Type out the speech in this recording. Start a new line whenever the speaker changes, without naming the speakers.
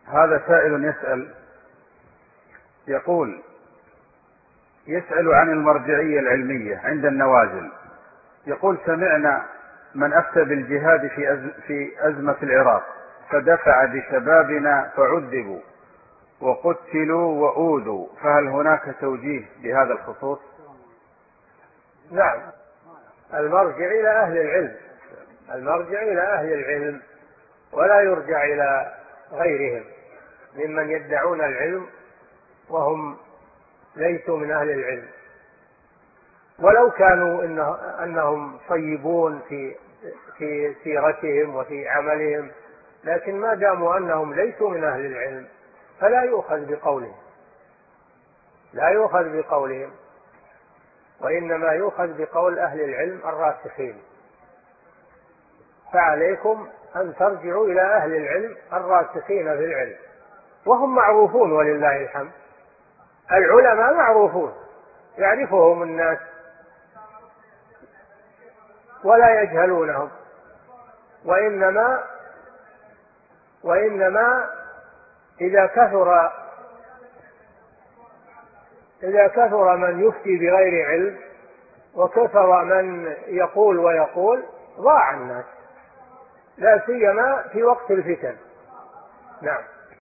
هذا سائل يسأل عن المرجعية العلمية عند النوازل. يقول: سمعنا من أفتى بالجهاد في أزمة العراق فدفع بشبابنا فعذبوا وقتلوا وأوذوا، فهل هناك توجيه بهذا الخصوص؟
نعم، المرجع إلى أهل العلم ولا يرجع إلى غيرهم ممن يدعون العلم وهم ليسوا من أهل العلم، ولو كانوا أنهم طيبون في سيرتهم وفي عملهم، لكن ما داموا أنهم ليسوا من أهل العلم فلا يؤخذ بقولهم، وإنما يؤخذ بقول أهل العلم الراسخين. فعليكم أن ترجعوا إلى أهل العلم الراسخين في العلم، وهم معروفون ولله الحمد. العلماء معروفون يعرفهم الناس ولا يجهلونهم، وإنما إذا كثر من يفتي بغير علم وكثر من يقول ضاع الناس، لا سيما في وقت الفتن. نعم.